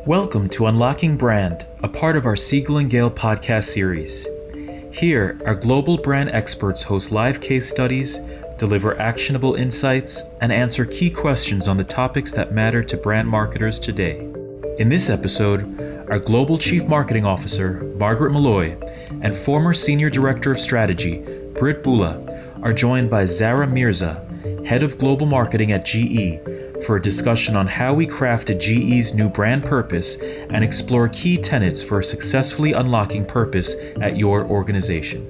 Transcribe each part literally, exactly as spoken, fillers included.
Welcome to Unlocking Brand, a part of our Siegel and Gale podcast series. Here, our global brand experts host live case studies, deliver actionable insights, and answer key questions on the topics that matter to brand marketers today. In this episode, our Global Chief Marketing Officer, Margaret Malloy, and former Senior Director of Strategy, Britt Bula, are joined by Zara Mirza, Head of Global Marketing at G E, for a discussion on how we crafted G E's new brand purpose and explore key tenets for successfully unlocking purpose at your organization.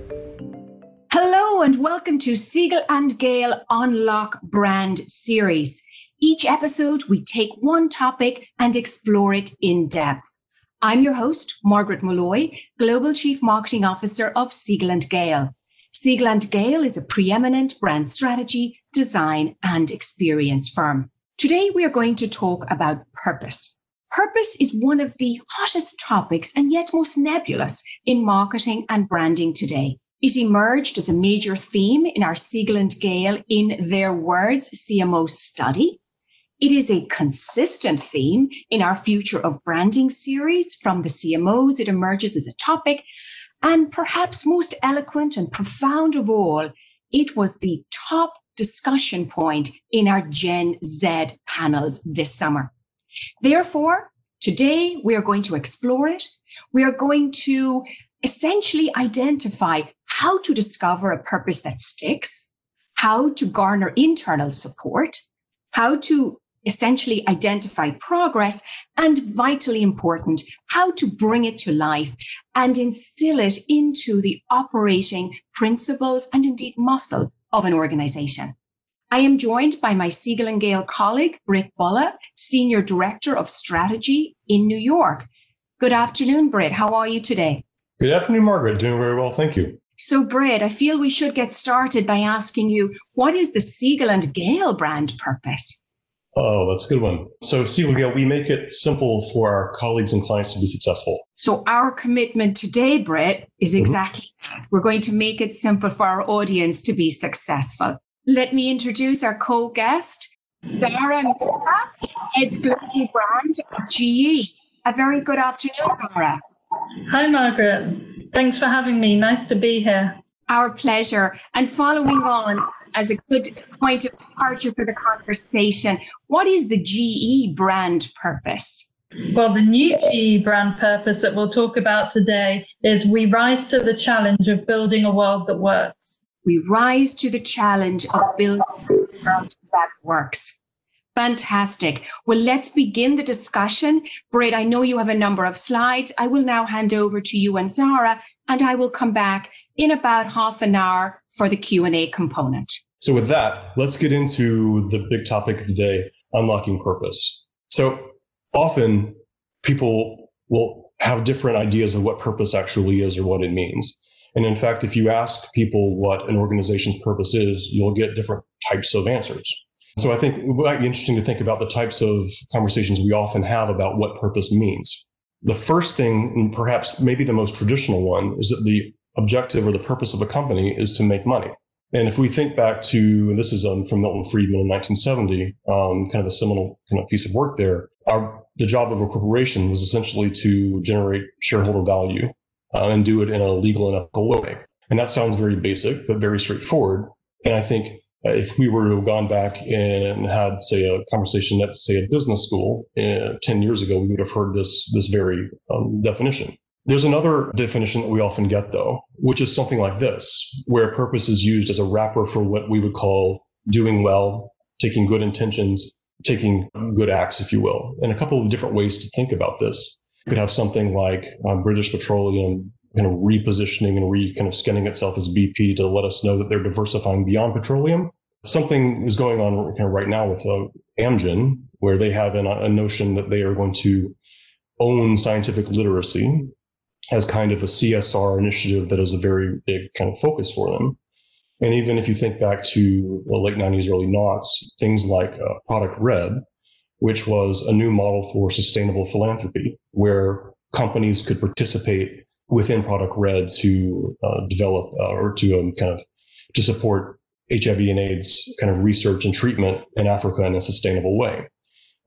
Hello and welcome to Siegel and Gale Unlock Brand series. Each episode, we take one topic and explore it in depth. I'm your host, Margaret Malloy, Global Chief Marketing Officer of Siegel and Gale. Siegel and Gale is a preeminent brand strategy, design, and experience firm. Today, we are going to talk about purpose. Purpose is one of the hottest topics and yet most nebulous in marketing and branding today. It emerged as a major theme in our Siegel and Gale, in their words, C M O study. It is a consistent theme in our Future of Branding series. From the C M Os, it emerges as a topic. And perhaps most eloquent and profound of all, it was the top discussion point in our Gen Z panels this summer. Therefore, today we are going to explore it. We are going to essentially identify how to discover a purpose that sticks, how to garner internal support, how to essentially identify progress, and vitally important, how to bring it to life and instill it into the operating principles and indeed muscle of an organization. I am joined by my Siegel and Gale colleague, Britt Bula, Senior Director of Strategy in New York. Good afternoon, Britt. How are you today? Good afternoon, Margaret. Doing very well, thank you. So, Britt, I feel we should get started by asking you, what is the Siegel and Gale brand purpose? Oh, that's a good one. So Siegel and Gale, we make it simple for our colleagues and clients to be successful. So our commitment today, Britt, is exactly mm-hmm. that. We're going to make it simple for our audience to be successful. Let me introduce our co-guest, Zara Mirza, Head Global Brand at G E. A very good afternoon, Zara. Hi, Margaret. Thanks for having me. Nice to be here. Our pleasure. And following on, as a good point of departure for the conversation, what is the G E brand purpose? Well, the new G E brand purpose that we'll talk about today is we rise to the challenge of building a world that works. We rise to the challenge of building a world that works. Fantastic. Well, let's begin the discussion. Britt, I know you have a number of slides. I will now hand over to you and Zara, and I will come back in about half an hour for the Q and A component. So with that, let's get into the big topic of the day, unlocking purpose. So often people will have different ideas of what purpose actually is or what it means. And in fact, if you ask people what an organization's purpose is, you'll get different types of answers. So I think it might be interesting to think about the types of conversations we often have about what purpose means. The first thing, and perhaps maybe the most traditional one, is that the objective or the purpose of a company is to make money. And if we think back to, and this is um, from Milton Friedman in nineteen seventy, um, kind of a seminal kind of piece of work there, our, the job of a corporation was essentially to generate shareholder value uh, and do it in a legal and ethical way. And that sounds very basic, but very straightforward. And I think uh, if we were to have gone back and had, say, a conversation at, say, a business school uh, ten years ago, we would have heard this, this very um, definition. There's another definition that we often get, though, which is something like this, where purpose is used as a wrapper for what we would call doing well, taking good intentions, taking good acts, if you will. And a couple of different ways to think about this. You could have something like um, British Petroleum kind of repositioning and re kind of skinning itself as B P to let us know that they're diversifying beyond petroleum. Something is going on kind of right now with uh, Amgen, where they have an, a notion that they are going to own scientific literacy as kind of a C S R initiative that is a very big kind of focus for them. And even if you think back to the late nineties, early noughts, things like uh, Product Red, which was a new model for sustainable philanthropy, where companies could participate within Product Red to uh, develop uh, or to um, kind of to support H I V and AIDS kind of research and treatment in Africa in a sustainable way.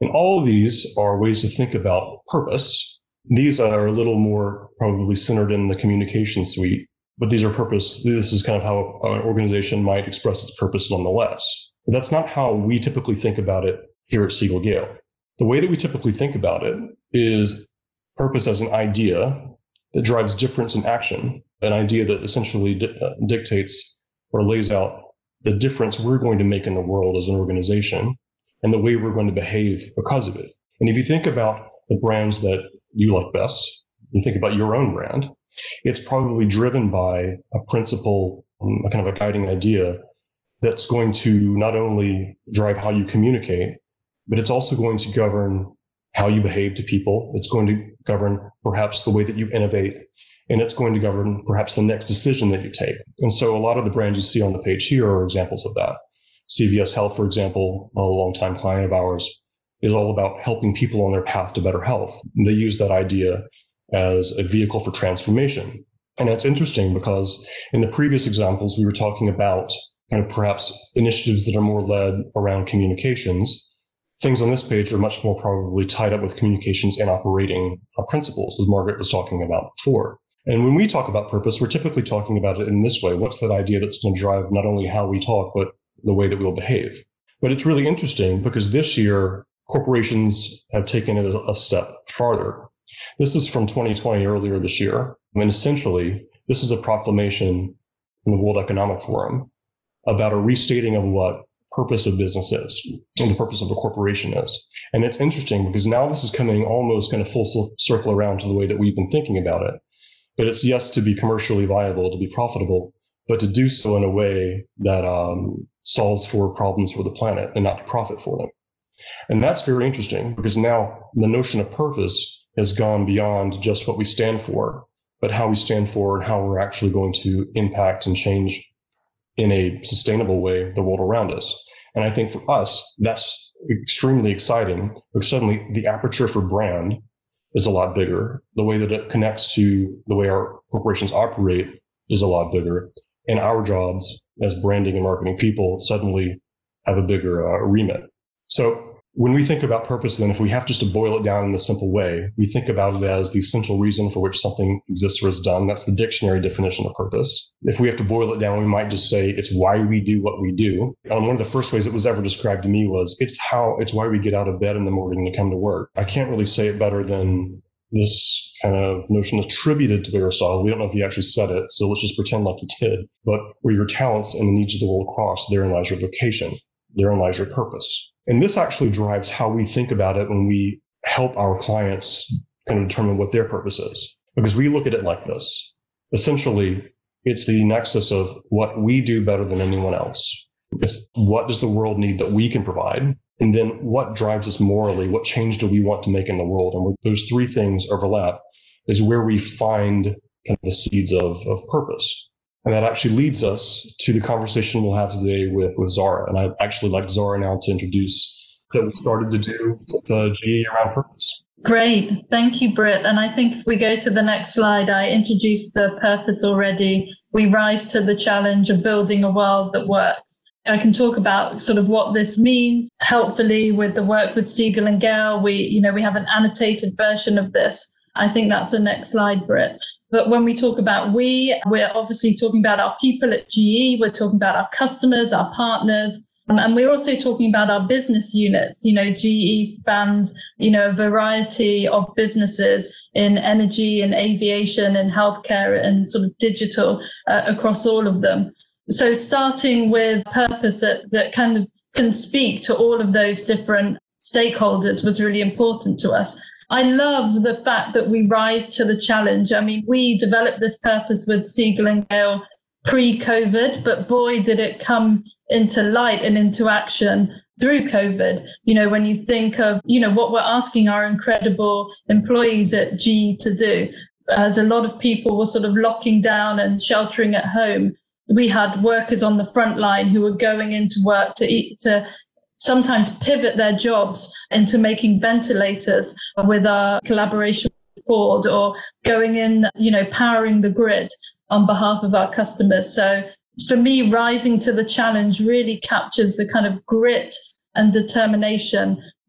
And all of these are ways to think about purpose. These are a little more probably centered in the communication suite, but these are purpose. This is kind of how an organization might express its purpose nonetheless. But that's not how we typically think about it here at Siegel Gale. The way that we typically think about it is purpose as an idea that drives difference in action, an idea that essentially di- uh, dictates or lays out the difference we're going to make in the world as an organization and the way we're going to behave because of it. And if you think about the brands that you like best, you think about your own brand, it's probably driven by a principle, a kind of a guiding idea that's going to not only drive how you communicate, but it's also going to govern how you behave to people. It's going to govern perhaps the way that you innovate, and it's going to govern perhaps the next decision that you take. And so a lot of the brands you see on the page here are examples of that. C V S Health, for example, a longtime client of ours, is all about helping people on their path to better health. And they use that idea as a vehicle for transformation. And that's interesting because in the previous examples, we were talking about kind of perhaps initiatives that are more led around communications. Things on this page are much more probably tied up with communications and operating uh, principles, as Margaret was talking about before. And when we talk about purpose, we're typically talking about it in this way. What's that idea that's going to drive not only how we talk, but the way that we'll behave? But it's really interesting because this year, corporations have taken it a step farther. This is from twenty twenty, earlier this year. And essentially, this is a proclamation from the World Economic Forum about a restating of what purpose of business is and the purpose of a corporation is. And it's interesting because now this is coming almost kind of full circle around to the way that we've been thinking about it. But it's yes, to be commercially viable, to be profitable, but to do so in a way that um, solves for problems for the planet and not to profit for them. And that's very interesting because now the notion of purpose has gone beyond just what we stand for, but how we stand for and how we're actually going to impact and change in a sustainable way the world around us. And I think for us, that's extremely exciting because suddenly the aperture for brand is a lot bigger. The way that it connects to the way our corporations operate is a lot bigger. And our jobs as branding and marketing people suddenly have a bigger uh, remit. So when we think about purpose, then if we have just to boil it down in a simple way, we think about it as the essential reason for which something exists or is done. That's the dictionary definition of purpose. If we have to boil it down, we might just say it's why we do what we do. And one of the first ways it was ever described to me was it's how, it's why we get out of bed in the morning to come to work. I can't really say it better than this kind of notion attributed to Aristotle. We don't know if he actually said it, so let's just pretend like he did. But where your talents and the needs of the world cross, therein lies your vocation, therein lies your purpose. And this actually drives how we think about it when we help our clients kind of determine what their purpose is. Because we look at it like this. Essentially, it's the nexus of what we do better than anyone else. It's what does the world need that we can provide? And then what drives us morally? What change do we want to make in the world? And where those three things overlap is where we find kind of the seeds of, of purpose. And that actually leads us to the conversation we'll have today with, with Zara. And I'd actually like Zara now to introduce that we started to do with uh, G E around purpose. Great. Thank you, Britt. And I think if we go to the next slide, I introduced the purpose already. We rise to the challenge of building a world that works. I can talk about sort of what this means. Helpfully, with the work with Siegel and Gale, we, you know, we have an annotated version of this. I think that's the next slide, Britt. But when we talk about we, we're obviously talking about our people at G E. We're talking about our customers, our partners, um, and we're also talking about our business units. You know, G E spans, you know, a variety of businesses in energy and aviation and healthcare and sort of digital uh, across all of them. So starting with purpose that, that kind of can speak to all of those different stakeholders was really important to us. I love the fact that we rise to the challenge. I mean, we developed this purpose with Siegel and Gale pre-COVID, but boy, did it come into light and into action through COVID. You know, when you think of, you know, what we're asking our incredible employees at G E to do, as a lot of people were sort of locking down and sheltering at home, we had workers on the front line who were going into work to eat, to sometimes pivot their jobs into making ventilators with our collaboration with Ford, or going in, you know, powering the grid on behalf of our customers. So for me, rising to the challenge really captures the kind of grit and determination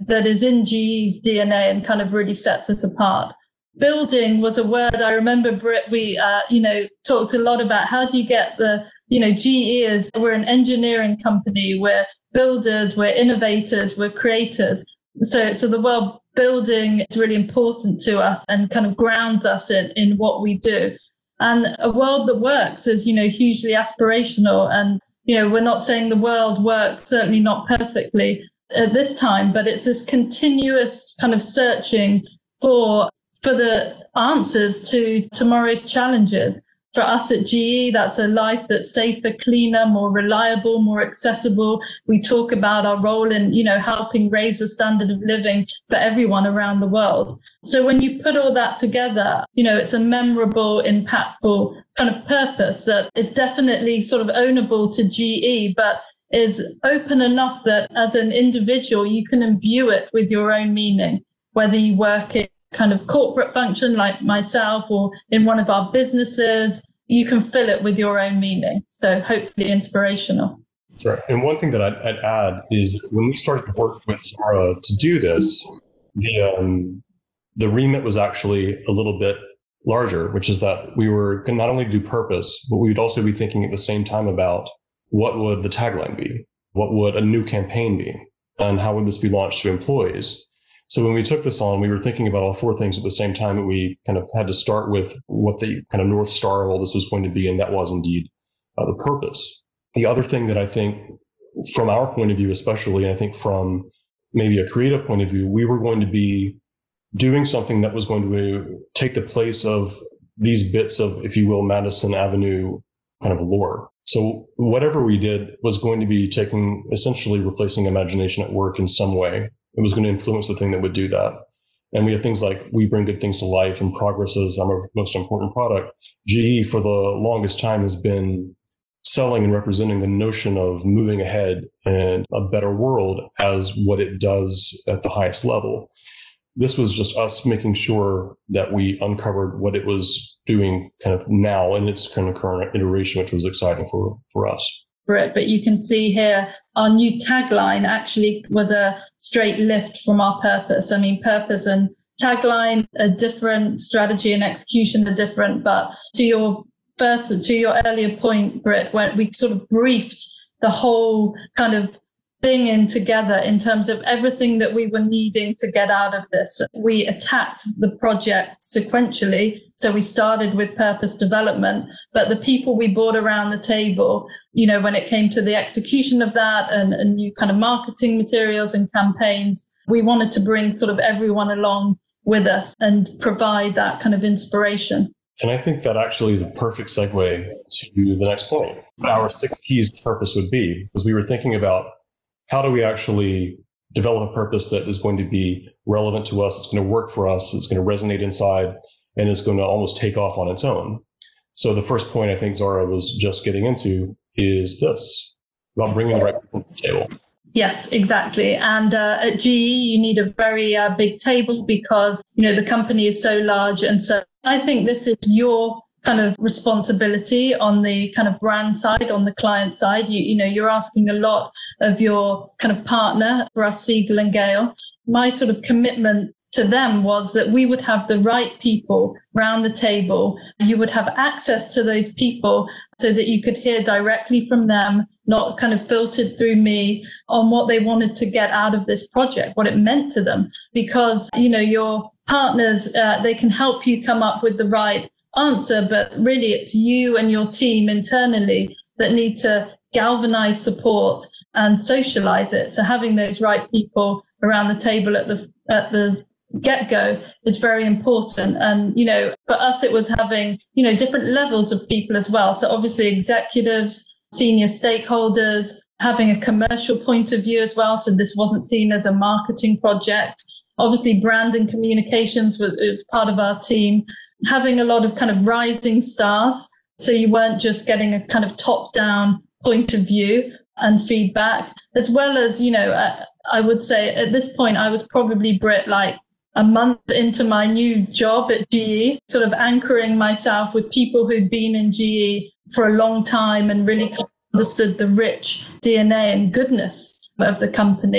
that is in G E's D N A and kind of really sets us apart. Building was a word I remember, Britt, we, uh, you know, talked a lot about how do you get the, you know, G E is, we're an engineering company, we're builders, we're innovators, we're creators. So, so the word building is really important to us and kind of grounds us in, in what we do. And a world that works is, you know, hugely aspirational. And, you know, we're not saying the world works, certainly not perfectly at this time, but it's this continuous kind of searching for for the answers to tomorrow's challenges. For us at G E, that's a life that's safer, cleaner, more reliable, more accessible. We talk about our role in, you know, helping raise the standard of living for everyone around the world. So when you put all that together, you know, it's a memorable, impactful kind of purpose that is definitely sort of ownable to G E, but is open enough that as an individual, you can imbue it with your own meaning, whether you work in kind of corporate function like myself or in one of our businesses, you can fill it with your own meaning. So hopefully inspirational. That's right. And one thing that I'd, I'd add is when we started to work with Zara to do this, the um, the remit was actually a little bit larger, which is that we were going to not only do purpose, but we would also be thinking at the same time about what would the tagline be? What would a new campaign be? And how would this be launched to employees? So when we took this on, we were thinking about all four things at the same time, and we kind of had to start with what the kind of North Star of all this was going to be, and that was indeed uh, the purpose. The other thing that I think from our point of view, especially, and I think from maybe a creative point of view, we were going to be doing something that was going to take the place of these bits of, if you will, Madison Avenue kind of lore. So whatever we did was going to be taking, essentially replacing imagination at work in some way. It was going to influence the thing that would do that. And we have things like we bring good things to life, and progress is our most important product. G E for the longest time has been selling and representing the notion of moving ahead and a better world as what it does at the highest level. This was just us making sure that we uncovered what it was doing kind of now in its kind of current iteration, which was exciting for, for us. It, but you can see here our new tagline actually was a straight lift from our purpose. I mean, purpose and tagline are different, strategy and execution are different. But to your first, to your earlier point, Britt, when we sort of briefed the whole kind of thing in together in terms of everything that we were needing to get out of this. We attacked the project sequentially. So we started with purpose development, but the people we brought around the table, you know, when it came to the execution of that and, and new kind of marketing materials and campaigns, we wanted to bring sort of everyone along with us and provide that kind of inspiration. And I think that actually is a perfect segue to the next point. Our six keys of purpose would be, because we were thinking about how do we actually develop a purpose that is going to be relevant to us, it's going to work for us, it's going to resonate inside, and it's going to almost take off on its own. So the first point I think Zara was just getting into is this, about bringing the right people to the table. Yes, exactly. And uh, at G E, you need a very uh, big table because, you know, the company is so large. And so I think this is your kind of responsibility on the kind of brand side, on the client side. You, you know, you're asking a lot of your kind of partner, for us, Siegel and Gale. My sort of commitment to them was that we would have the right people round the table. You would have access to those people so that you could hear directly from them, not kind of filtered through me, on what they wanted to get out of this project, what it meant to them. Because, you know, your partners, uh, they can help you come up with the right answer, but really it's you and your team internally that need to galvanize support and socialize it. So having those right people around the table at the at the get-go is very important. And, you know, for us, it was having, you know, different levels of people as well. So obviously executives, senior stakeholders, having a commercial point of view as well. So this wasn't seen as a marketing project. Obviously, brand and communications was, was part of our team, having a lot of kind of rising stars. So you weren't just getting a kind of top-down point of view and feedback, as well as, you know, uh, I would say at this point, I was probably, Britt, like a month into my new job at G E, sort of anchoring myself with people who'd been in G E for a long time and really understood the rich D N A and goodness of the company.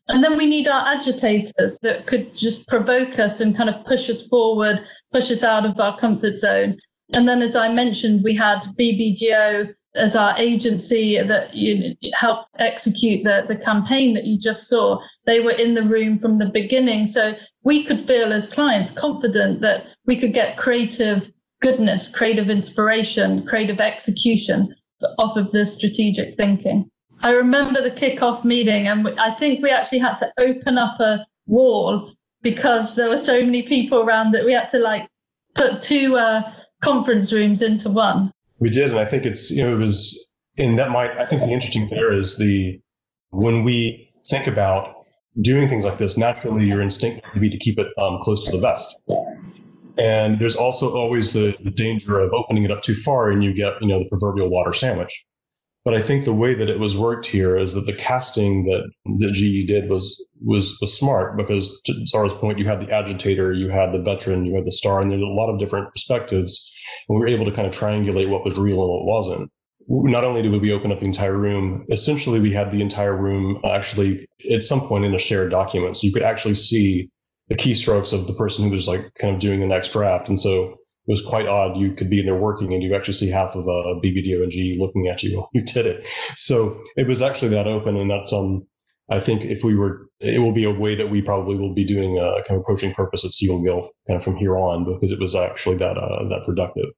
And then we need our agitators that could just provoke us and kind of push us forward, push us out of our comfort zone. And then, as I mentioned, we had B B G O as our agency that you know, helped execute the, the campaign that you just saw. They were in the room from the beginning. So we could feel as clients confident that we could get creative goodness, creative inspiration, creative execution off of this strategic thinking. I remember the kickoff meeting, and I think we actually had to open up a wall because there were so many people around that we had to like put two uh, conference rooms into one. We did, and I think it's, you know, it was, and that might, I think the interesting there is the, when we think about doing things like this, naturally your instinct would be to keep it um, close to the vest. And there's also always the, the danger of opening it up too far and you get, you know, the proverbial water sandwich. But I think the way that it was worked here is that the casting that, that G E did was, was, was smart, because to Zara's point, you had the agitator, you had the veteran, you had the star, and there's a lot of different perspectives. And we were able to kind of triangulate what was real and what wasn't. Not only did we open up the entire room, essentially we had the entire room actually at some point in a shared document. So you could actually see the keystrokes of the person who was like kind of doing the next draft. And so it was quite odd. You could be in there working and you actually see half of uh, B B D O and G E looking at you while you did it. So it was actually that open. And that's, um, I think if we were, it will be a way that we probably will be doing a kind of approaching purpose at Siegel and Gale kind of from here on, because it was actually that, uh, that productive.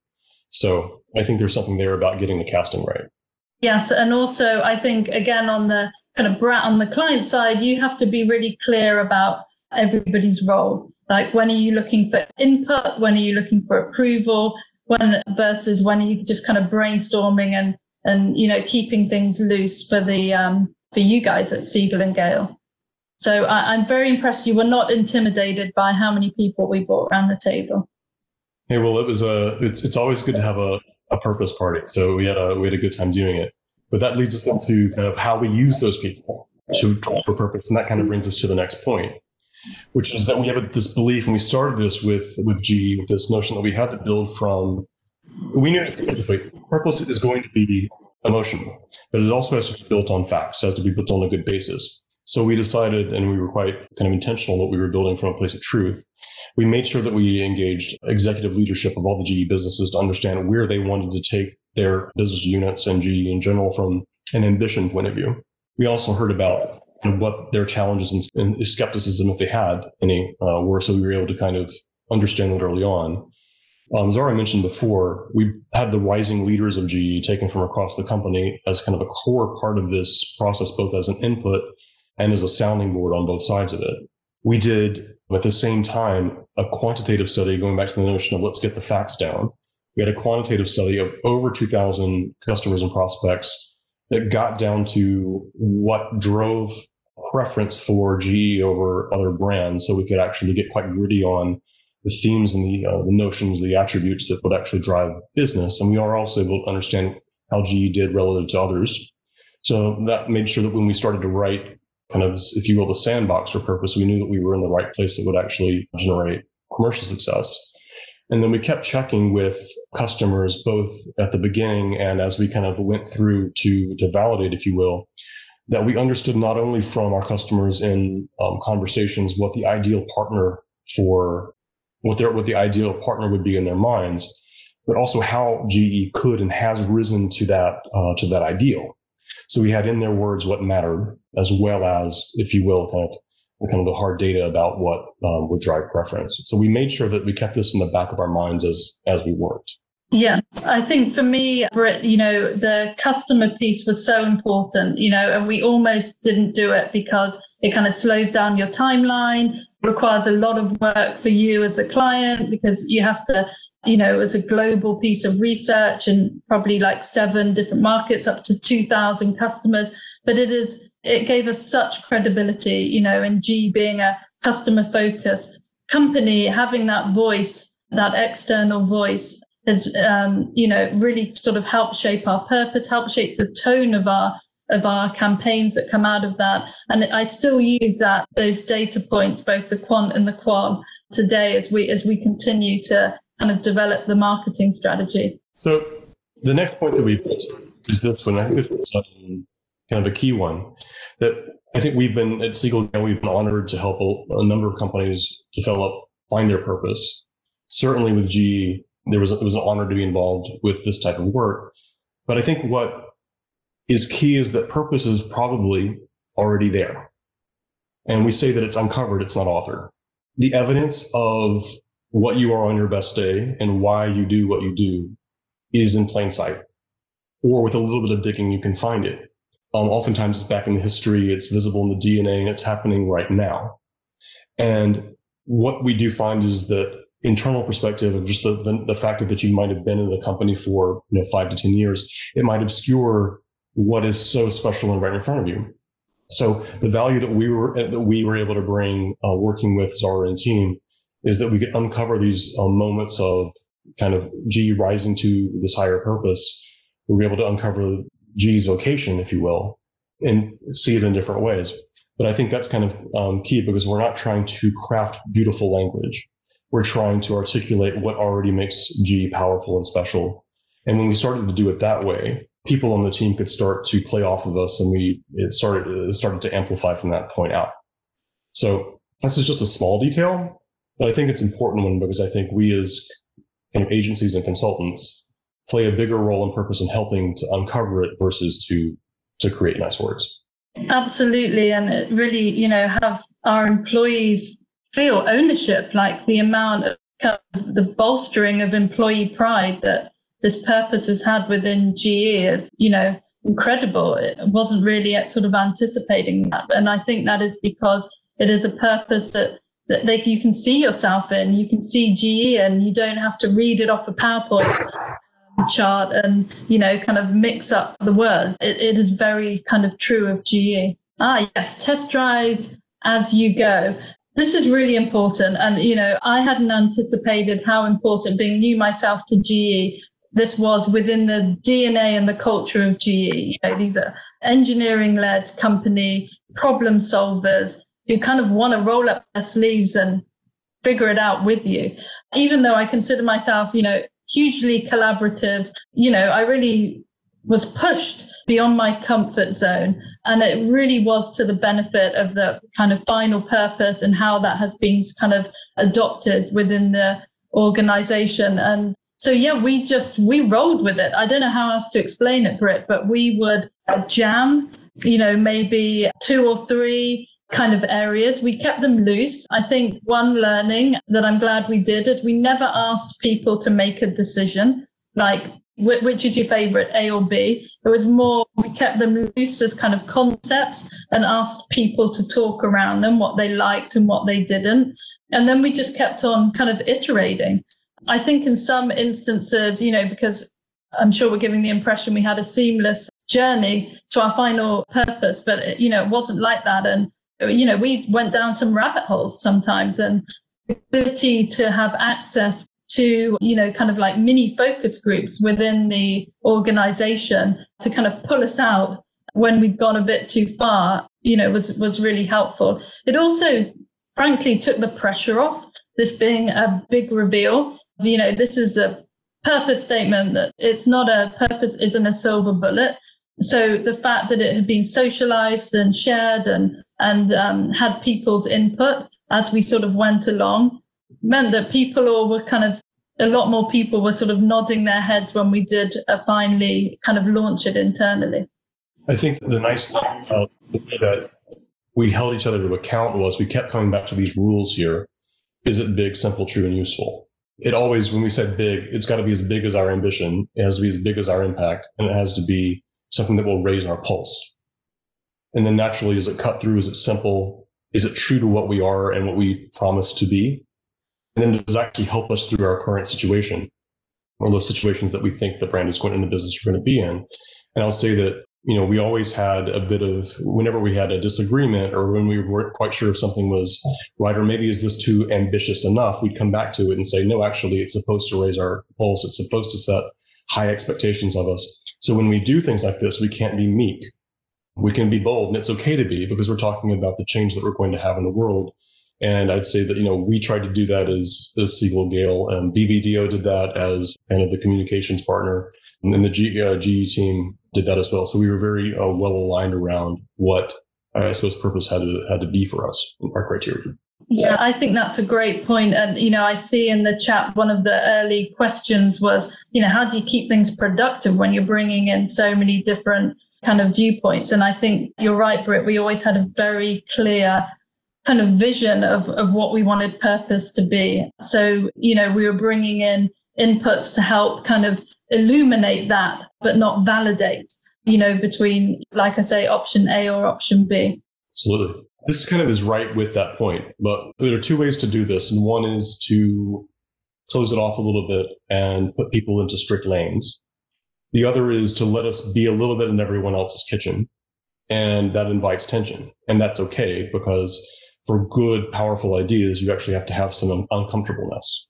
So I think there's something there about getting the casting right. Yes. And also I think, again, on the kind of brat on the client side, you have to be really clear about everybody's role. Like, when are you looking for input? When are you looking for approval? When versus when are you just kind of brainstorming and, and, you know, keeping things loose for the, um, for you guys at Siegel and Gale. So I, I'm very impressed you were not intimidated by how many people we brought around the table. Hey, well, it was a, it's, it's always good to have a, a purpose party. So we had a, we had a good time doing it, but that leads us into kind of how we use those people to for purpose. And that kind of brings us to the next point, which is that we have this belief, and we started this with, with G E, with this notion that we had to build from, we knew this way, purpose is going to be emotional, but it also has to be built on facts, it has to be built on a good basis. So we decided, and we were quite kind of intentional that we were building from a place of truth. We made sure that we engaged executive leadership of all the G E businesses to understand where they wanted to take their business units and G E in general from an ambition point of view. We also heard about you know, what their challenges and, and skepticism, if they had any, uh, were, so we were able to kind of understand that early on. Um, Zara mentioned before, we had the rising leaders of G E taken from across the company as kind of a core part of this process, both as an input and as a sounding board on both sides of it. We did, at the same time, a quantitative study, going back to the notion of let's get the facts down. We had a quantitative study of over two thousand customers and prospects that got down to what drove preference for G E over other brands, so we could actually get quite gritty on the themes and the uh, the notions, the attributes that would actually drive business. And we are also able to understand how G E did relative to others. So that made sure that when we started to write kind of, if you will, the sandbox for purpose, we knew that we were in the right place that would actually generate commercial success. And then we kept checking with customers, both at the beginning and as we kind of went through to, to validate, if you will, that we understood not only from our customers in um, conversations what the ideal partner for what their what the ideal partner would be in their minds, but also how G E could and has risen to that uh, to that ideal. So we had in their words what mattered, as well as, if you will, kind of kind of the hard data about what um, would drive preference. So we made sure that we kept this in the back of our minds as as we worked. Yeah, I think for me, Britt, you know, the customer piece was so important, you know, and we almost didn't do it because it kind of slows down your timeline, requires a lot of work for you as a client, because you have to, you know, as a global piece of research and probably like seven different markets, up to two thousand customers. But it is, it gave us such credibility, you know, in G being a customer focused company, having that voice, that external voice, has, um, you know, really sort of helped shape our purpose, helped shape the tone of our of our campaigns that come out of that. And I still use that, those data points, both the quant and the qual, today as we as we continue to kind of develop the marketing strategy. So the next point that we put is this one. I think this is um, kind of a key one, that I think we've been at Siegel, we've been honored to help a, a number of companies develop, find their purpose. Certainly with G E, there was, it was an honor to be involved with this type of work. But I think what is key is that purpose is probably already there. And we say that it's uncovered, it's not authored. The evidence of what you are on your best day and why you do what you do is in plain sight. Or with a little bit of digging, you can find it. Um, oftentimes it's back in the history, it's visible in the D N A, and it's happening right now. And what we do find is that internal perspective of just the, the, the fact that you might have been in the company for you know five to ten years, it might obscure what is so special and right in front of you. So the value that we were that we were able to bring uh, working with Zara and team is that we could uncover these uh, moments of kind of G E rising to this higher purpose. We were able to uncover G E's vocation, if you will, and see it in different ways. But I think that's kind of um, key because we're not trying to craft beautiful language. We're trying to articulate what already makes G E powerful and special. And when we started to do it that way, people on the team could start to play off of us, and we it started it started to amplify from that point out. So this is just a small detail, but I think it's an important one because I think we as kind of agencies and consultants play a bigger role and purpose in helping to uncover it versus to to create nice words. Absolutely. And really, you know, have our employees feel ownership, like the amount of, kind of the bolstering of employee pride that this purpose has had within G E is, you know, incredible. It wasn't really sort of anticipating that. And I think that is because it is a purpose that, that they, you can see yourself in, you can see G E, and you don't have to read it off a PowerPoint chart and, you know, kind of mix up the words. It, it is very kind of true of G E. Ah, yes, test drive as you go. This is really important. And, you know, I hadn't anticipated how important, being new myself to G E, this was within the D N A and the culture of G E. You know, these are engineering-led company, problem solvers who kind of want to roll up their sleeves and figure it out with you. Even though I consider myself, you know, hugely collaborative, you know, I really was pushed beyond my comfort zone. And it really was to the benefit of the kind of final purpose and how that has been kind of adopted within the organization. And so, yeah, we just, we rolled with it. I don't know how else to explain it, Britt, but we would jam, you know, maybe two or three kind of areas. We kept them loose. I think one learning that I'm glad we did is we never asked people to make a decision, like, which is your favorite, A or B? It was more, we kept them loose as kind of concepts and asked people to talk around them, what they liked and what they didn't. And then we just kept on kind of iterating. I think in some instances, you know, because I'm sure we're giving the impression we had a seamless journey to our final purpose, but, you know, it wasn't like that. And, you know, we went down some rabbit holes sometimes, and the ability to have access to, you know, kind of like mini focus groups within the organization to kind of pull us out when we'd gone a bit too far, you know, was, was really helpful. It also, frankly, took the pressure off, this being a big reveal. You know, this is a purpose statement that it's not a purpose isn't a silver bullet. So the fact that it had been socialized and shared and, and um, had people's input as we sort of went along meant that people all were kind of, a lot more people were sort of nodding their heads when we did uh, finally kind of launch it internally. I think the nice thing uh, that we held each other to account was we kept coming back to these rules here. Is it big, simple, true, and useful? It always, when we said big, it's got to be as big as our ambition. It has to be as big as our impact, and it has to be something that will raise our pulse. And then naturally, is it cut through? Is it simple? Is it true to what we are and what we promise to be? And then does it actually help us through our current situation or those situations that we think the brand is going in the business we're going to be in? And I'll say that, you know, we always had a bit of, whenever we had a disagreement or when we weren't quite sure if something was right, or maybe is this too ambitious enough, we'd come back to it and say, no, actually, it's supposed to raise our pulse. It's supposed to set high expectations of us. So when we do things like this, we can't be meek. We can be bold, and it's okay to be, because we're talking about the change that we're going to have in the world. And I'd say that, you know, we tried to do that as, as Siegel Gale, and B B D O did that as kind of the communications partner, and then the G, uh, G E team did that as well. So we were very uh, well aligned around what I suppose purpose had to had to be for us, our criteria. Yeah, I think that's a great point. And, you know, I see in the chat, one of the early questions was, you know, how do you keep things productive when you're bringing in so many different kind of viewpoints? And I think you're right, Britt, we always had a very clear kind of vision of, of what we wanted purpose to be. So, you know, we were bringing in inputs to help kind of illuminate that, but not validate, you know, between, like I say, option A or option B. Absolutely. This kind of is right with that point, but there are two ways to do this. And one is to close it off a little bit and put people into strict lanes. The other is to let us be a little bit in everyone else's kitchen. And that invites tension. And that's okay, because for good, powerful ideas, you actually have to have some un- uncomfortableness.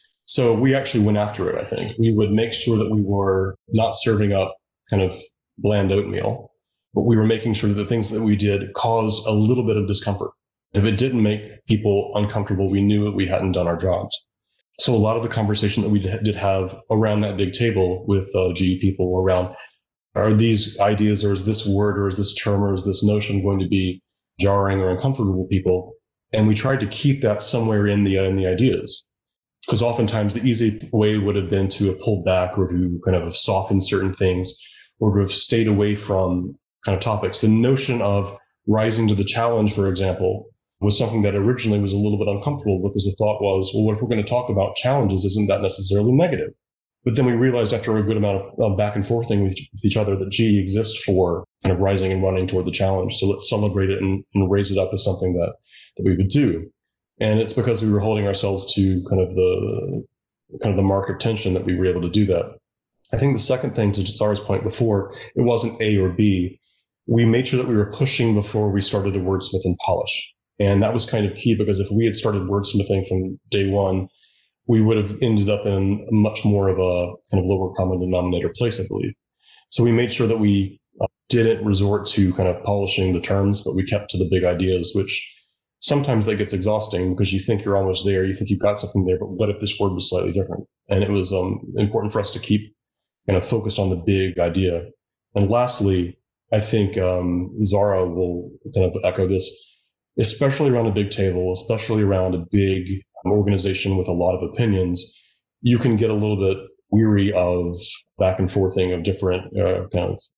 So we actually went after it, I think. We would make sure that we were not serving up kind of bland oatmeal, but we were making sure that the things that we did caused a little bit of discomfort. If it didn't make people uncomfortable, we knew that we hadn't done our jobs. So a lot of the conversation that we did have around that big table with uh, G E people around, are these ideas, or is this word, or is this term, or is this notion going to be jarring or uncomfortable to people? And we tried to keep that somewhere in the in the ideas, because oftentimes the easy way would have been to have pulled back or to kind of have softened certain things, or to have stayed away from kind of topics. The notion of rising to the challenge, for example, was something that originally was a little bit uncomfortable, because the thought was, well, if we're going to talk about challenges, isn't that necessarily negative? But then we realized after a good amount of, of back and forthing with, with each other that G exists for kind of rising and running toward the challenge. So let's celebrate it and, and raise it up as something that, that we would do. And it's because we were holding ourselves to kind of the kind of the mark of tension that we were able to do that. I think the second thing, to Sarah's point before, it wasn't A or B. We made sure that we were pushing before we started to wordsmith and polish. And that was kind of key, because if we had started wordsmithing from day one, we would have ended up in much more of a kind of lower common denominator place, I believe. So we made sure that we uh, didn't resort to kind of polishing the terms, but we kept to the big ideas, which sometimes that gets exhausting, because you think you're almost there, you think you've got something there, but what if this word was slightly different? And it was um, important for us to keep kind of focused on the big idea. And lastly, I think um, Zara will kind of echo this, especially around a big table, especially around a big organization with a lot of opinions, you can get a little bit weary of back and forthing of different uh, kind of,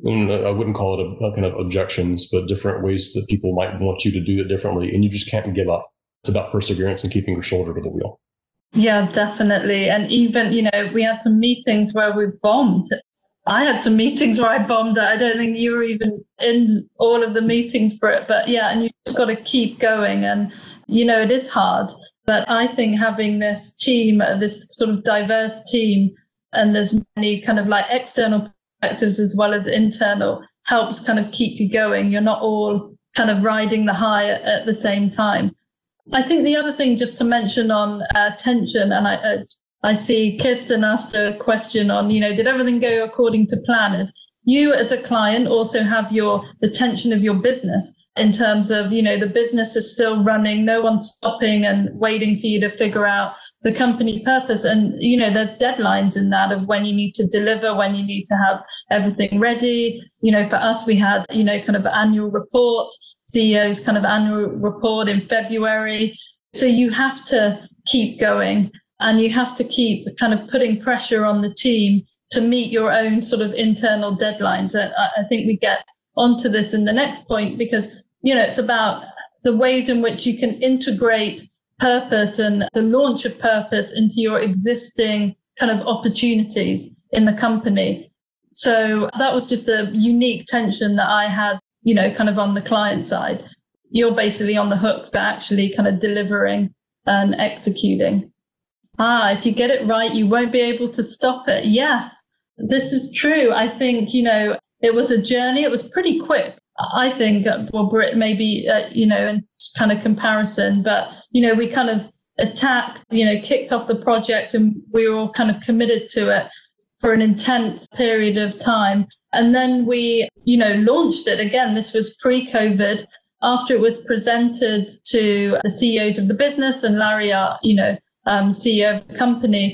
I wouldn't call it a, a kind of objections, but different ways that people might want you to do it differently. And you just can't give up. It's about perseverance and keeping your shoulder to the wheel. Yeah, definitely. And even, you know, we had some meetings where we bombed. I had some meetings where I bombed. I don't think you were even in all of the meetings, Britt. But yeah, and you've just got to keep going. And, you know, it is hard. But I think having this team, this sort of diverse team, and there's many kind of like external perspectives as well as internal, helps kind of keep you going. You're not all kind of riding the high at the same time. I think the other thing just to mention on uh, tension, and I uh, I see Kirsten asked a question on, you know, did everything go according to plan? Is you as a client also have your the tension of your business in terms of, you know, the business is still running, no one's stopping and waiting for you to figure out the company purpose. And, you know, there's deadlines in that of when you need to deliver, when you need to have everything ready. You know, for us, we had, you know, kind of annual report, C E O's kind of annual report in February. So you have to keep going and you have to keep kind of putting pressure on the team to meet your own sort of internal deadlines. And I think we get onto this in the next point, because, you know, it's about the ways in which you can integrate purpose and the launch of purpose into your existing kind of opportunities in the company. So that was just a unique tension that I had, you know, kind of on the client side. You're basically on the hook for actually kind of delivering and executing. Ah, if you get it right, you won't be able to stop it. Yes, this is true. I think, you know, it was a journey. It was pretty quick. I think, well, Britt, maybe, uh, you know, in kind of comparison, but, you know, we kind of attacked, you know, kicked off the project and we were all kind of committed to it for an intense period of time. And then we, you know, launched it again. This was pre-COVID, after it was presented to the C E Os of the business and Larry, our, you know, um, C E O of the company.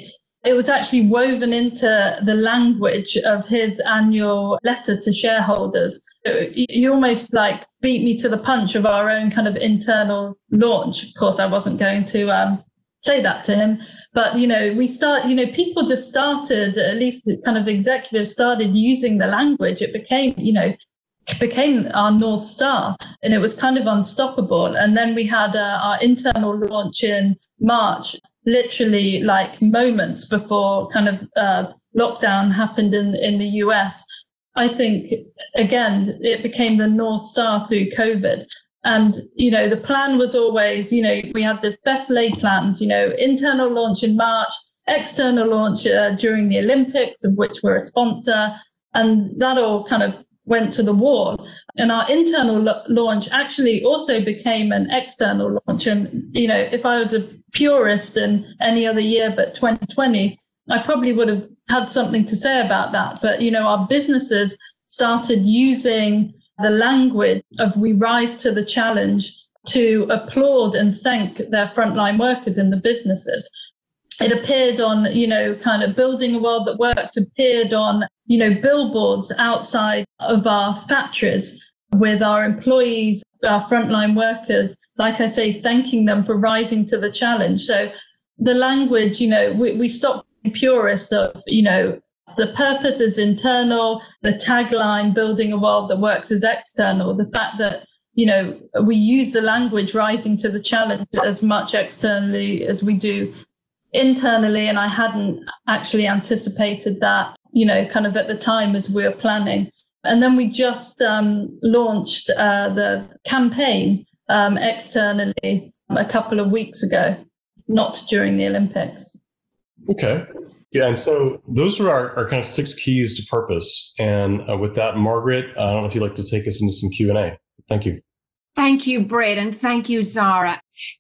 it was actually woven into the language of his annual letter to shareholders. You almost like beat me to the punch of our own kind of internal launch. Of course, I wasn't going to um, say that to him, but, you know, we start, you know, people just started, at least kind of executives started using the language. It became, you know, became our North Star, and it was kind of unstoppable. And then we had uh, our internal launch in March, literally like moments before kind of uh, lockdown happened in, in the U S. I think, again, it became the North Star through COVID. And, you know, the plan was always, you know, we had this best laid plans, you know, internal launch in March, external launch uh, during the Olympics, of which we're a sponsor. And that all kind of went to the wall. And our internal lo- launch actually also became an external launch. And, you know, if I was a purist in any other year but twenty twenty, I probably would have had something to say about that. But, you know, our businesses started using the language of we rise to the challenge to applaud and thank their frontline workers in the businesses. It appeared on, you know, kind of building a world that worked, appeared on, you know, billboards outside of our factories with our employees, our frontline workers, like I say, thanking them for rising to the challenge. So the language, you know, we, we stopped being purists of, you know, the purpose is internal, the tagline, building a world that works, is external. The fact that, you know, we use the language rising to the challenge as much externally as we do internally. And I hadn't actually anticipated that, you know, kind of at the time as we were planning. And then we just um, launched uh, the campaign um, externally a couple of weeks ago, not during the Olympics. Okay. Yeah, and so those are our, our kind of six keys to purpose. And uh, with that, Margaret, I don't know if you'd like to take us into some Q and A. Thank you. Thank you, Britt, and thank you, Zara.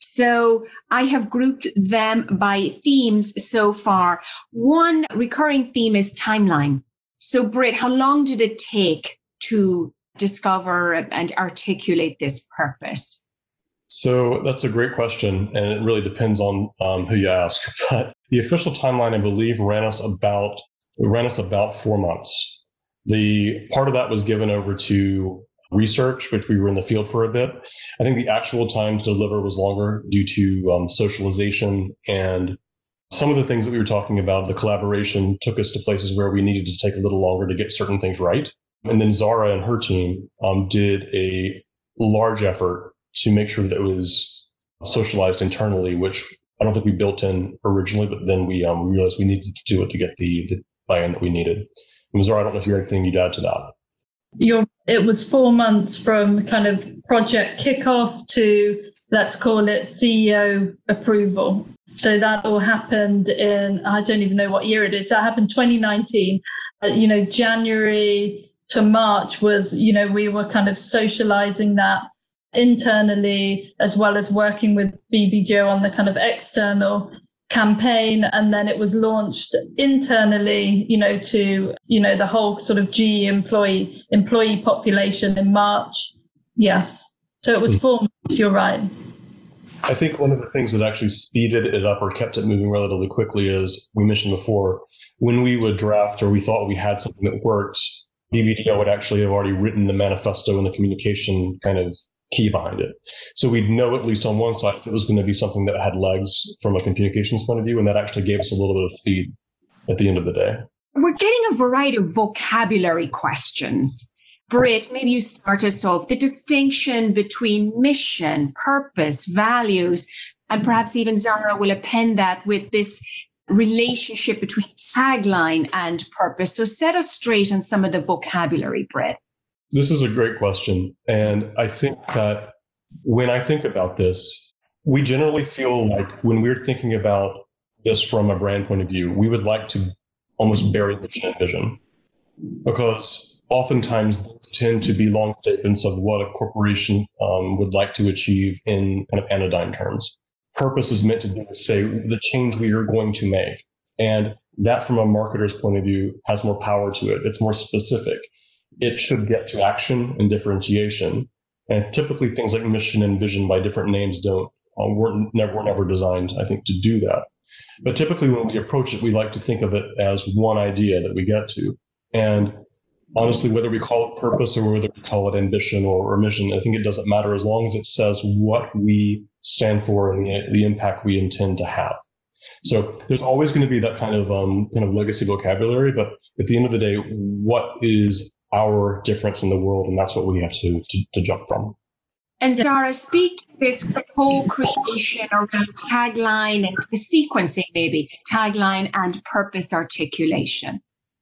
So I have grouped them by themes so far. One recurring theme is timeline. So, Britt, how long did it take to discover and articulate this purpose? So that's a great question, and it really depends on um, who you ask. But the official timeline, I believe, ran us about ran us about four months. The part of that was given over to research, which we were in the field for a bit. I think the actual time to deliver was longer due to um, socialization and some of the things that we were talking about. The collaboration took us to places where we needed to take a little longer to get certain things right. And then Zara and her team um, did a large effort to make sure that it was socialized internally, which I don't think we built in originally, but then we um, realized we needed to do it to get the, the buy-in that we needed. And Zara, I don't know if you have anything you'd add to that. You're, it was four months from kind of project kickoff to, let's call it, C E O approval. So that all happened in, I don't even know what year it is. That happened twenty nineteen. Uh, you know, January to March was, you know, we were kind of socializing that internally, as well as working with B B G O on the kind of external campaign. And then it was launched internally, you know, to, you know, the whole sort of G E employee employee population in March. Yes. So it was four months, you're right. I think one of the things that actually speeded it up or kept it moving relatively quickly is, we mentioned before, when we would draft or we thought we had something that worked, B B D O would actually have already written the manifesto and the communication kind of key behind it. So we'd know, at least on one side, if it was going to be something that had legs from a communications point of view, and that actually gave us a little bit of feed at the end of the day. We're getting a variety of vocabulary questions. Britt, maybe you start us off. The distinction between mission, purpose, values, and perhaps even Zara will append that with this relationship between tagline and purpose. So set us straight on some of the vocabulary, Britt. This is a great question. And I think that when I think about this, we generally feel like when we're thinking about this from a brand point of view, we would like to almost bury mission and vision, because oftentimes those tend to be long statements of what a corporation um, would like to achieve in kind of anodyne terms. Purpose is meant to do is say the change we are going to make. And that, from a marketer's point of view, has more power to it. It's more specific. It should get to action and differentiation. And typically things like mission and vision by different names don't, um, weren't never, were never designed, I think, to do that. But typically when we approach it, we like to think of it as one idea that we get to. And honestly, whether we call it purpose or whether we call it ambition or, or mission, I think it doesn't matter as long as it says what we stand for and the, the impact we intend to have. So there's always going to be that kind of um, kind of legacy vocabulary, but at the end of the day, what is our difference in the world? And that's what we have to, to, to jump from. And Zara, speak to this co-creation around tagline and the sequencing, maybe tagline and purpose articulation.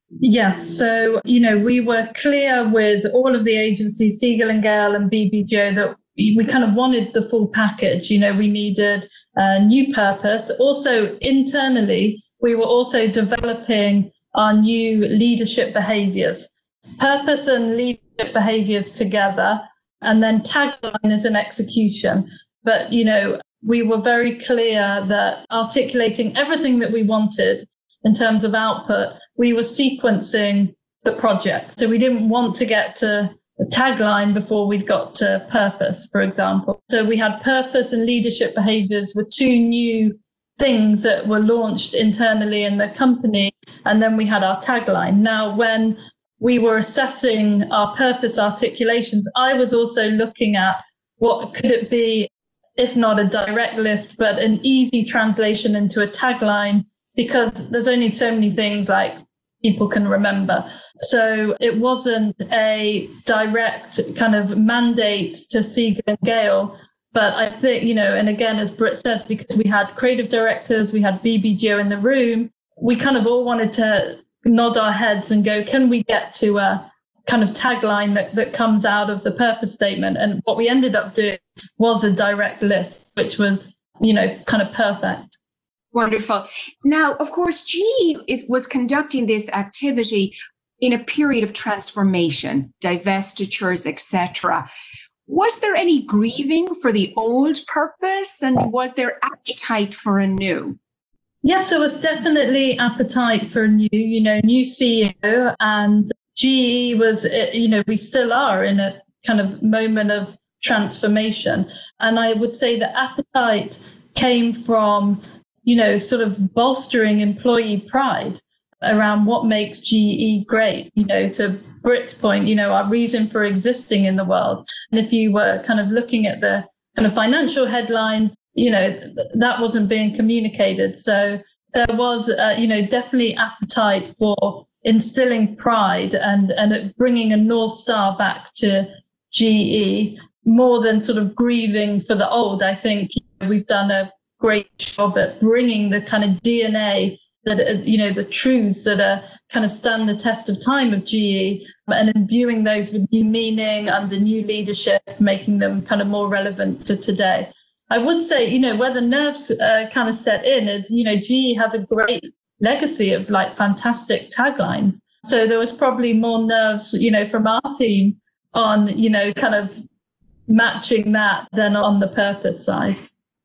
Yes. So, you know, we were clear with all of the agencies, Siegel and Gale and B B G O, that we kind of wanted the full package. You know, we needed a new purpose. Also, internally, we were also developing our new leadership behaviors, purpose and leadership behaviors together. And then tagline is an execution. But, you know, we were very clear that articulating everything that we wanted in terms of output, we were sequencing the project. So we didn't want to get to the tagline before we'd got to purpose, for example. So we had purpose and leadership behaviors were two new things that were launched internally in the company. And then we had our tagline. Now, when we were assessing our purpose articulations, I was also looking at what could it be, if not a direct lift, but an easy translation into a tagline, because there's only so many things like people can remember. So it wasn't a direct kind of mandate to Siegel and Gale. But I think, you know, and again, as Britt says, because we had creative directors, we had B B G O in the room, we kind of all wanted to nod our heads and go, can we get to a kind of tagline that, that comes out of the purpose statement? And what we ended up doing was a direct lift, which was, you know, kind of perfect. Wonderful. Now, of course, G E is, was conducting this activity in a period of transformation, divestitures, et cetera. Was there any grieving for the old purpose, and was there appetite for a new? Yes, there was definitely appetite for a new, you know, new C E O, and G E was, you know, we still are in a kind of moment of transformation. And I would say the appetite came from, you know, sort of bolstering employee pride around what makes G E great, you know, to Britt's point, you know, our reason for existing in the world. And if you were kind of looking at the kind of financial headlines, you know, th- that wasn't being communicated. So there was, uh, you know, definitely appetite for instilling pride and, and bringing a North Star back to G E more than sort of grieving for the old. I think we've done a great job at bringing the kind of D N A that, you know, the truths that are kind of stand the test of time of G E and imbuing those with new meaning under new leadership, making them kind of more relevant for today. I would say, you know, where the nerves uh, kind of set in is, you know, G E has a great legacy of like fantastic taglines. So there was probably more nerves, you know, from our team on, you know, kind of matching that than on the purpose side.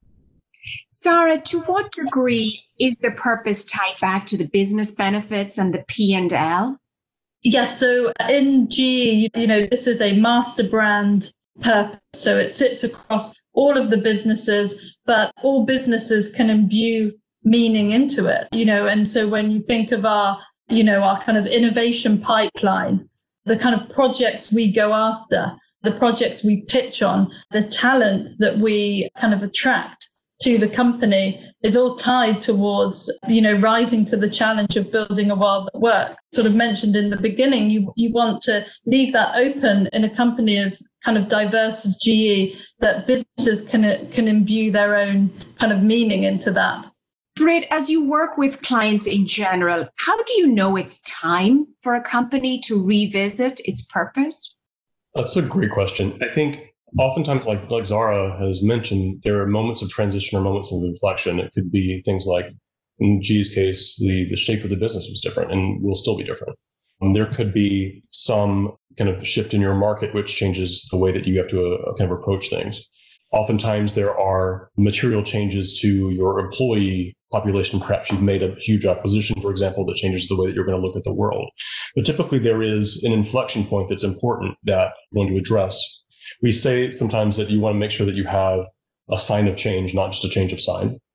Zara, to what degree is the purpose tied back to the business benefits and the P and L? Yes, so in G E, you know, this is a master brand purpose. So it sits across all of the businesses, but all businesses can imbue meaning into it, you know. And so when you think of our, you know, our kind of innovation pipeline, the kind of projects we go after, the projects we pitch on, the talent that we kind of attract to the company is all tied towards, you know, rising to the challenge of building a world that works. Sort of mentioned in the beginning, you you want to leave that open in a company as kind of diverse as G E, that businesses can can imbue their own kind of meaning into that. Britt, as you work with clients in general, how do you know it's time for a company to revisit its purpose? That's a great question. I think oftentimes, like, like Zara has mentioned, there are moments of transition or moments of inflection. It could be things like, in G's case, the, the shape of the business was different and will still be different. And there could be some kind of shift in your market, which changes the way that you have to uh, kind of approach things. Oftentimes, there are material changes to your employee population. Perhaps you've made a huge acquisition, for example, that changes the way that you're going to look at the world. But typically, there is an inflection point that's important that you want to address. We say sometimes that you want to make sure that you have a sign of change, not just a change of sign.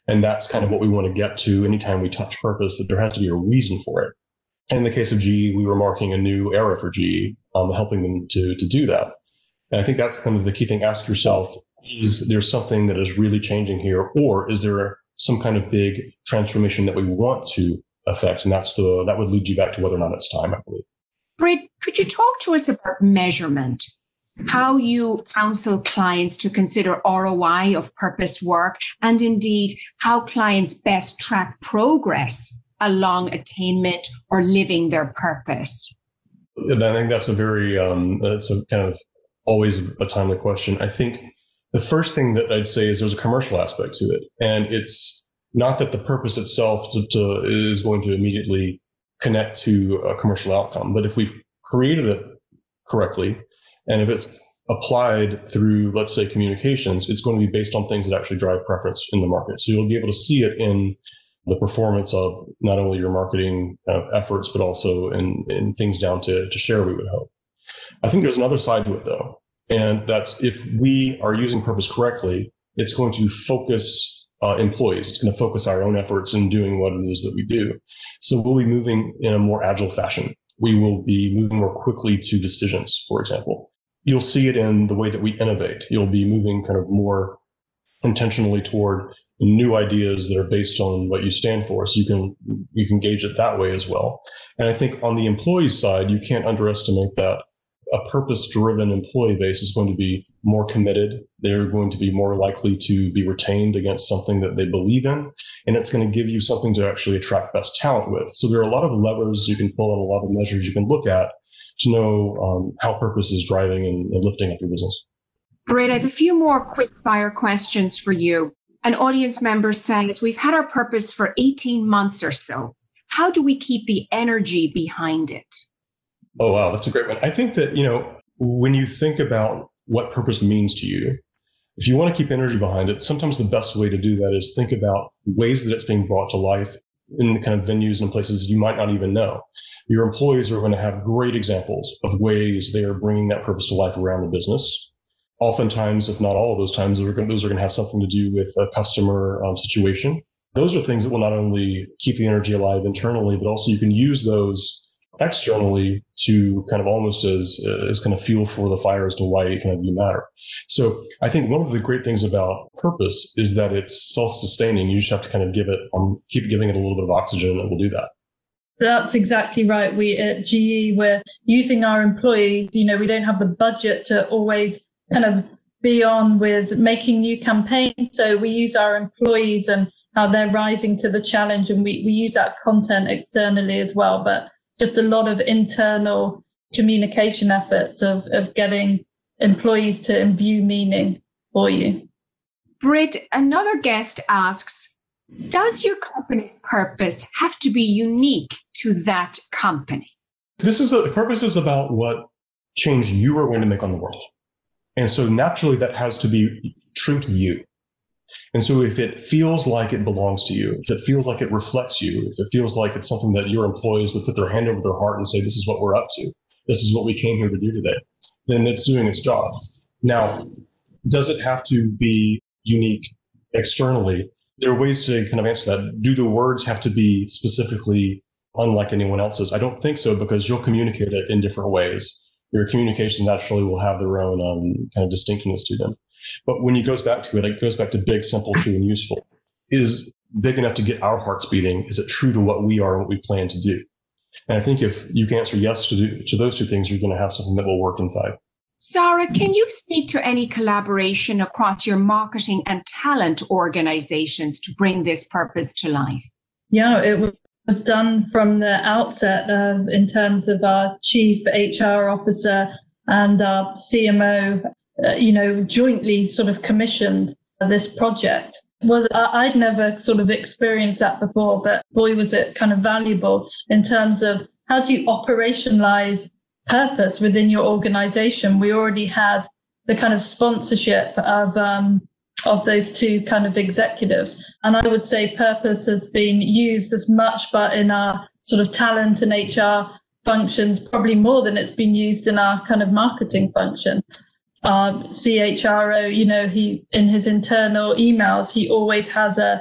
And that's kind of what we want to get to anytime we touch purpose, that there has to be a reason for it. And in the case of G E, we were marking a new era for G E, um, helping them to, to do that. And I think that's kind of the key thing. Ask yourself, is there something that is really changing here? Or is there some kind of big transformation that we want to affect? And that's the, that would lead you back to whether or not it's time, I believe. Britt, could you talk to us about measurement? How you counsel clients to consider R O I of purpose work, and indeed how clients best track progress along attainment or living their purpose? And I think that's a very, um, that's a kind of always a timely question. I think the first thing that I'd say is there's a commercial aspect to it. And it's not that the purpose itself to, to, is going to immediately connect to a commercial outcome, but if we've created it correctly, and if it's applied through, let's say, communications, it's going to be based on things that actually drive preference in the market. So you'll be able to see it in the performance of not only your marketing uh, efforts, but also in, in things down to, to share, we would hope. I think there's another side to it, though. And that's if we are using purpose correctly, it's going to focus uh, employees. It's going to focus our own efforts in doing what it is that we do. So we'll be moving in a more agile fashion. We will be moving more quickly to decisions, for example. You'll see it in the way that we innovate. You'll be moving kind of more intentionally toward new ideas that are based on what you stand for. So you can you can gauge it that way as well. And I think on the employee side, you can't underestimate that a purpose-driven employee base is going to be more committed. They're going to be more likely to be retained against something that they believe in. And it's going to give you something to actually attract best talent with. So there are a lot of levers you can pull and a lot of measures you can look at to know um, how purpose is driving and, and lifting up your business. Great. I have a few more quick fire questions for you. An audience member says, we've had our purpose for eighteen months or so. How do we keep the energy behind it? Oh, wow. That's a great one. I think that, you know, when you think about what purpose means to you, if you want to keep energy behind it, sometimes the best way to do that is think about ways that it's being brought to life in kind of venues and places you might not even know. Your employees are going to have great examples of ways they are bringing that purpose to life around the business. Oftentimes, if not all of those times, those are going to, those are going to have something to do with a customer um, situation. Those are things that will not only keep the energy alive internally, but also you can use those externally to kind of almost as, uh, as kind of fuel for the fire as to why kind of you matter. So I think one of the great things about purpose is that it's self-sustaining. You just have to kind of give it, um, keep giving it a little bit of oxygen, and it will do that. That's exactly right. We at G E, we're using our employees. You know, we don't have the budget to always kind of be on with making new campaigns. So we use our employees and how they're rising to the challenge. And we, we use that content externally as well. But just a lot of internal communication efforts of, of getting employees to imbue meaning for you. Britt, another guest asks, does your company's purpose have to be unique to that company? This is a purpose is about what change you are going to make on the world. And so naturally that has to be true to you. And so if it feels like it belongs to you, if it feels like it reflects you, if it feels like it's something that your employees would put their hand over their heart and say, this is what we're up to, this is what we came here to do today, then it's doing its job. Now, does it have to be unique externally? There are ways to kind of answer that. Do the words have to be specifically unlike anyone else's? I don't think so, because you'll communicate it in different ways. Your communications naturally will have their own um, kind of distinctness to them. But when it goes back to it, it goes back to big, simple, true, and useful. Is big enough to get our hearts beating? Is it true to what we are and what we plan to do? And I think if you can answer yes to, do, to those two things, you're going to have something that will work inside. Sarah, can you speak to any collaboration across your marketing and talent organizations to bring this purpose to life? Yeah, it was done from the outset uh, in terms of our chief H R officer and our C M O. Uh, you know, jointly sort of commissioned this project. Was I, I'd never sort of experienced that before, but boy, was it kind of valuable in terms of how do you operationalize purpose within your organization. We already had the kind of sponsorship of um, of those two kind of executives. And I would say purpose has been used as much, but in our sort of talent and H R functions, probably more than it's been used in our kind of marketing function. Uh, C H R O, you know, he in his internal emails, he always has a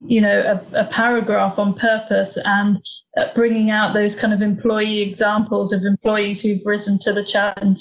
you know, a, a paragraph on purpose and uh, bringing out those kind of employee examples of employees who've risen to the challenge.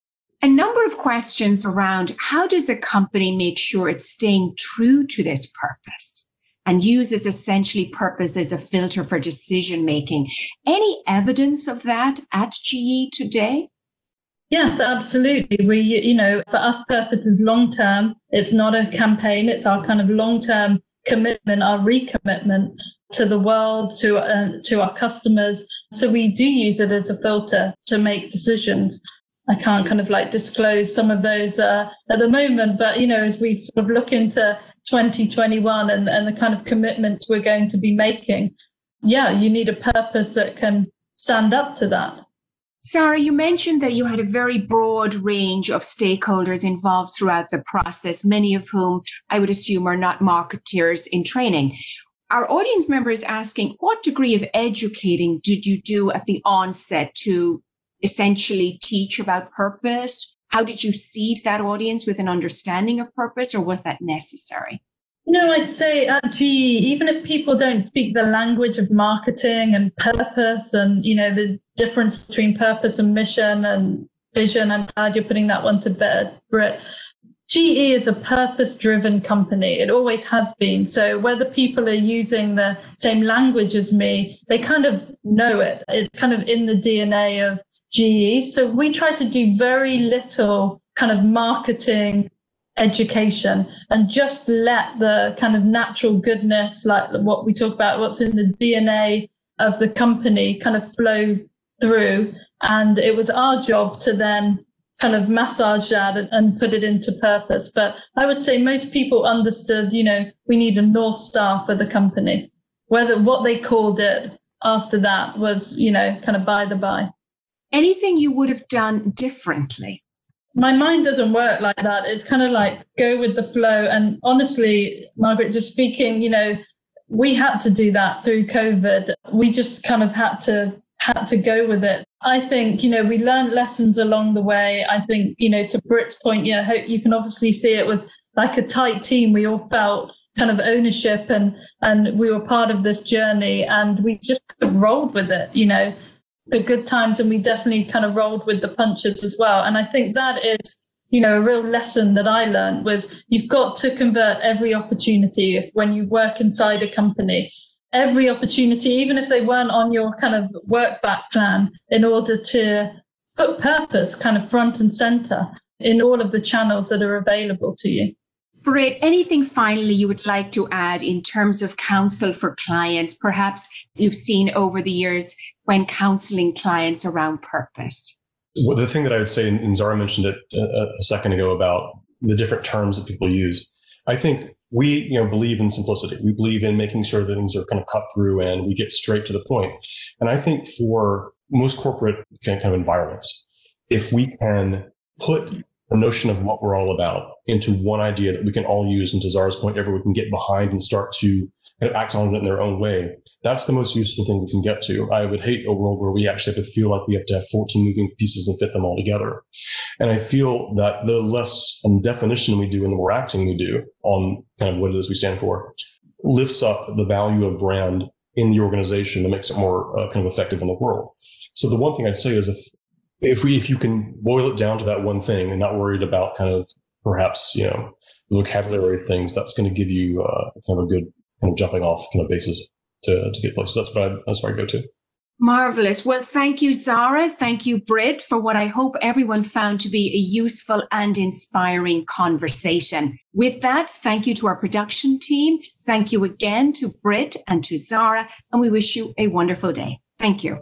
A number of questions around how does a company make sure it's staying true to this purpose and uses essentially purpose as a filter for decision making. Any evidence of that at G E today? Yes, absolutely. We, you know, for us, purpose is long term. It's not a campaign. It's our kind of long term commitment, our recommitment to the world, to uh, to our customers. So we do use it as a filter to make decisions. I can't kind of like disclose some of those uh, at the moment, but, you know, as we sort of look into twenty twenty-one and, and the kind of commitments we're going to be making, yeah, you need a purpose that can stand up to that. Sarah, you mentioned that you had a very broad range of stakeholders involved throughout the process, many of whom I would assume are not marketeers in training. Our audience member is asking, what degree of educating did you do at the onset to essentially teach about purpose? How did you seed that audience with an understanding of purpose, or was that necessary? No, I'd say at G E, even if people don't speak the language of marketing and purpose and, you know, the difference between purpose and mission and vision, I'm glad you're putting that one to bed, Britt. G E is a purpose-driven company. It always has been. So whether people are using the same language as me, they kind of know it. It's kind of in the D N A of G E. So we try to do very little kind of marketing education and just let the kind of natural goodness, like what we talk about, what's in the D N A of the company, kind of flow through. And it was our job to then kind of massage that and, and put it into purpose. But I would say most people understood, you know, we need a North Star for the company. Whether what they called it after that was, you know, kind of by the by. Anything you would have done differently? My mind doesn't work like that. It's kind of like go with the flow. And honestly, Margaret, just speaking, you know, we had to do that through COVID. We just kind of had to had to go with it. I think, you know, we learned lessons along the way. I think, you know, to Britt's point, yeah, you can obviously see it was like a tight team. We all felt kind of ownership and and we were part of this journey and we just kind of rolled with it, you know. The good times, and we definitely kind of rolled with the punches as well. And I think that is, you know, a real lesson that I learned was you've got to convert every opportunity if, when you work inside a company, every opportunity, even if they weren't on your kind of work back plan, in order to put purpose kind of front and center in all of the channels that are available to you. Britt, anything finally you would like to add in terms of counsel for clients, perhaps you've seen over the years when counseling clients around purpose? Well, the thing that I would say, and Zara mentioned it a, a second ago about the different terms that people use. I think we, you know, believe in simplicity. We believe in making sure that things are kind of cut through and we get straight to the point. And I think for most corporate kind of environments, if we can put the notion of what we're all about into one idea that we can all use, and to Zara's point, everyone can get behind and start to kind of act on it in their own way, that's the most useful thing we can get to. I would hate a world where we actually have to feel like we have to have fourteen moving pieces and fit them all together. And I feel that the less um, definition we do and the more acting we do on kind of what it is we stand for lifts up the value of brand in the organization and makes it more uh, kind of effective in the world. So the one thing I'd say is if if we if you can boil it down to that one thing and not worried about kind of perhaps, you know, vocabulary things, that's going to give you uh, kind of a good kind of jumping off kind of basis to, to get places. That's what I, that's where I go to. Marvelous. Well, thank you, Zara. Thank you, Britt, for what I hope everyone found to be a useful and inspiring conversation. With that, thank you to our production team. Thank you again to Britt and to Zara, and we wish you a wonderful day. Thank you.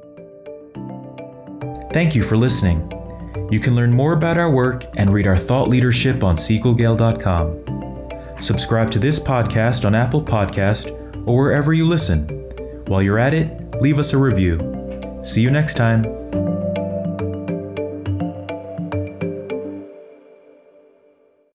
Thank you for listening. You can learn more about our work and read our thought leadership on siegel gale dot com. Subscribe to this podcast on Apple Podcast or wherever you listen. While you're at it, leave us a review. See you next time.